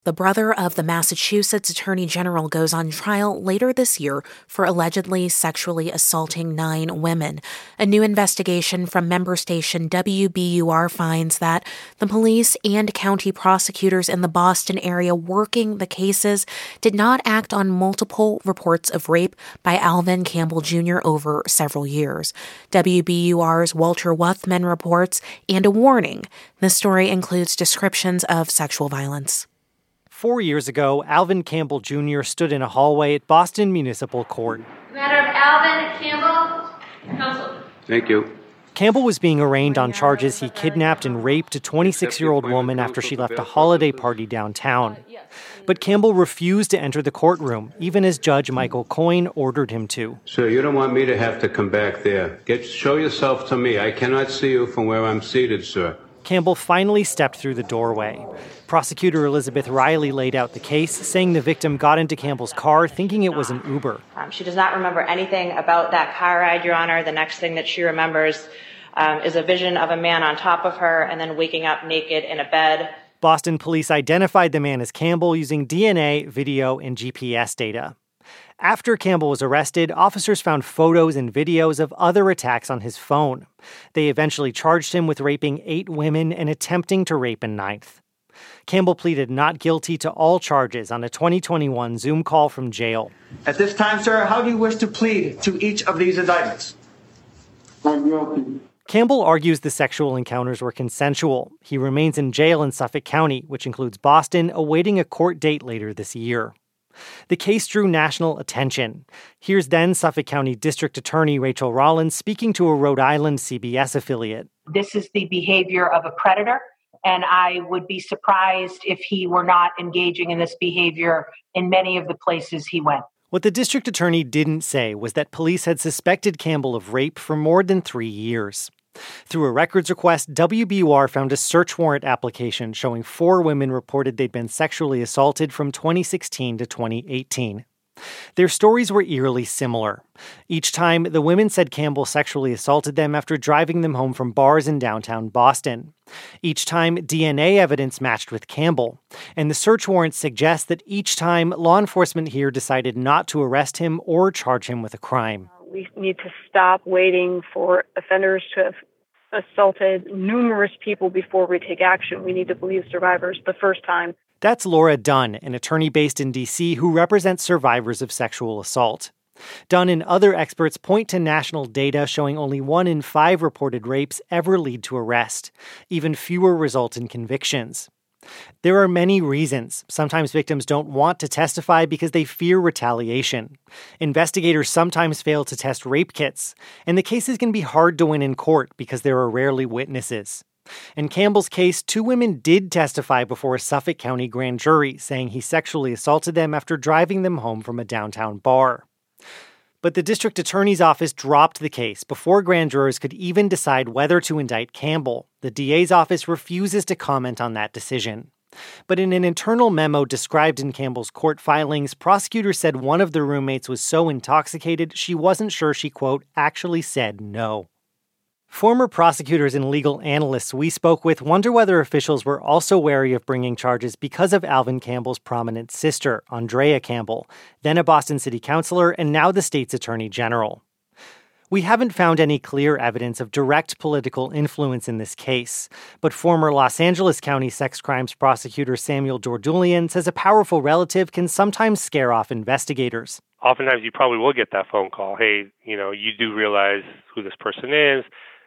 The brother of the Massachusetts Attorney General goes on trial later this year for allegedly sexually assaulting 9 women. A new investigation from member station WBUR finds that the police and county prosecutors in the Boston area working the cases did not act on multiple reports of rape by Alvin Campbell Jr. over several years. WBUR's Walter Wuthman reports, and a warning. This story includes descriptions of sexual violence. 4 years ago, Alvin Campbell Jr. stood in a hallway at Boston Municipal Court. The matter of Alvin Campbell, counsel. Thank you. Campbell was being arraigned on charges he kidnapped and raped a 26-year-old woman after she left a holiday party downtown. But Campbell refused to enter the courtroom, even as Judge Michael Coyne ordered him to. Sir, you don't want me to have to come back there. Show yourself to me. I cannot see you from where I'm seated, sir. Campbell finally stepped through the doorway. Prosecutor Elizabeth Riley laid out the case, saying the victim got into Campbell's car thinking it was an Uber. She does not remember anything about that car ride, Your Honor. The next thing that she remembers is a vision of a man on top of her and then waking up naked in a bed. Boston police identified the man as Campbell using DNA, video, and GPS data. After Campbell was arrested, officers found photos and videos of other attacks on his phone. They eventually charged him with raping 8 women and attempting to rape a 9th. Campbell pleaded not guilty to all charges on a 2021 Zoom call from jail. At this time, sir, how do you wish to plead to each of these indictments? I'm guilty. Campbell argues the sexual encounters were consensual. He remains in jail in Suffolk County, which includes Boston, awaiting a court date later this year. The case drew national attention. Here's then Suffolk County District Attorney Rachel Rollins speaking to a Rhode Island CBS affiliate. This is the behavior of a predator, and I would be surprised if he were not engaging in this behavior in many of the places he went. What the district attorney didn't say was that police had suspected Campbell of rape for more than 3 years. Through a records request, WBUR found a search warrant application showing 4 women reported they'd been sexually assaulted from 2016 to 2018. Their stories were eerily similar. Each time, the women said Campbell sexually assaulted them after driving them home from bars in downtown Boston. Each time, DNA evidence matched with Campbell. And the search warrant suggests that each time, law enforcement here decided not to arrest him or charge him with a crime. We need to stop waiting for offenders to have assaulted numerous people before we take action. We need to believe survivors the first time. That's Laura Dunn, an attorney based in D.C. who represents survivors of sexual assault. Dunn and other experts point to national data showing only 1 in 5 reported rapes ever lead to arrest. Even fewer result in convictions. There are many reasons. Sometimes victims don't want to testify because they fear retaliation. Investigators sometimes fail to test rape kits, and the cases can be hard to win in court because there are rarely witnesses. In Campbell's case, 2 women did testify before a Suffolk County grand jury, saying he sexually assaulted them after driving them home from a downtown bar. But the district attorney's office dropped the case before grand jurors could even decide whether to indict Campbell. The DA's office refuses to comment on that decision. But in an internal memo described in Campbell's court filings, prosecutors said one of the roommates was so intoxicated she wasn't sure she, quote, actually said no. Former prosecutors and legal analysts we spoke with wonder whether officials were also wary of bringing charges because of Alvin Campbell's prominent sister, Andrea Campbell, then a Boston city councilor and now the state's attorney general. We haven't found any clear evidence of direct political influence in this case, but former Los Angeles County sex crimes prosecutor Samuel Dordulian says a powerful relative can sometimes scare off investigators. Oftentimes you probably will get that phone call. Hey, you do realize who this person is.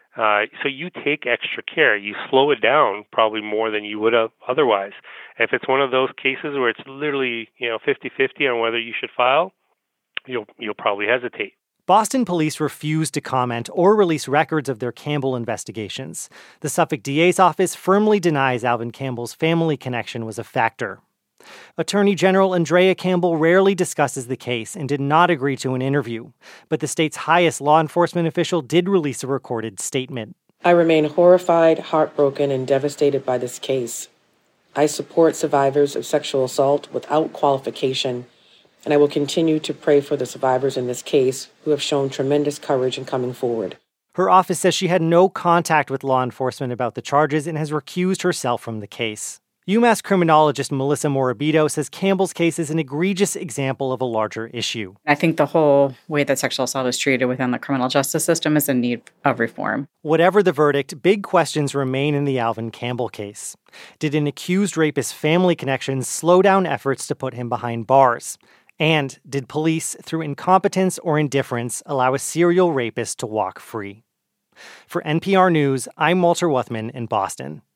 So you take extra care. You slow it down probably more than you would have otherwise. If it's one of those cases where it's literally, 50-50 on whether you should file, you'll probably hesitate. Boston police refused to comment or release records of their Campbell investigations. The Suffolk DA's office firmly denies Alvin Campbell's family connection was a factor. Attorney General Andrea Campbell rarely discusses the case and did not agree to an interview, but the state's highest law enforcement official did release a recorded statement. I remain horrified, heartbroken, and devastated by this case. I support survivors of sexual assault without qualification, and I will continue to pray for the survivors in this case who have shown tremendous courage in coming forward. Her office says she had no contact with law enforcement about the charges and has recused herself from the case. UMass criminologist Melissa Morabito says Campbell's case is an egregious example of a larger issue. I think the whole way that sexual assault is treated within the criminal justice system is in need of reform. Whatever the verdict, big questions remain in the Alvin Campbell case. Did an accused rapist's family connections slow down efforts to put him behind bars? And did police, through incompetence or indifference, allow a serial rapist to walk free? For NPR News, I'm Walter Wuthman in Boston.